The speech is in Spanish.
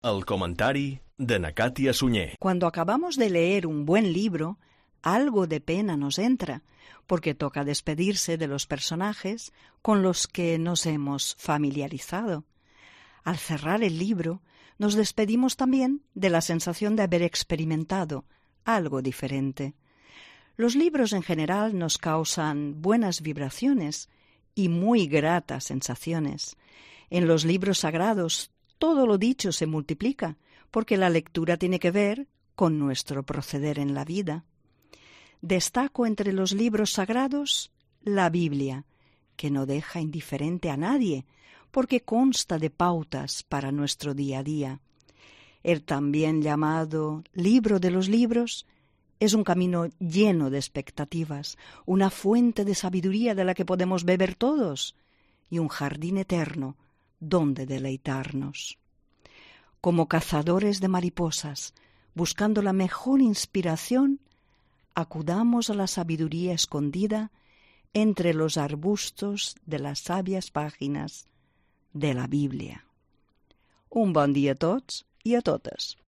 El comentari de na Càtia Sunyer. Cuando acabamos de leer un buen libro, algo de pena nos entra, porque toca despedirse de los personajes con los que nos hemos familiarizado. Al cerrar el libro, nos despedimos también de la sensación de haber experimentado algo diferente. Los libros en general nos causan buenas vibraciones y muy gratas sensaciones. En los libros sagrados todo lo dicho se multiplica, porque la lectura tiene que ver con nuestro proceder en la vida. Destaco entre los libros sagrados la Biblia, que no deja indiferente a nadie, porque consta de pautas para nuestro día a día. El también llamado libro de los libros es un camino lleno de expectativas, una fuente de sabiduría de la que podemos beber todos y un jardín eterno donde deleitarnos. Como cazadores de mariposas, buscando la mejor inspiración, acudamos a la sabiduría escondida entre los arbustos de las sabias páginas de la Bíblia. Un bon dia a tots i a totes.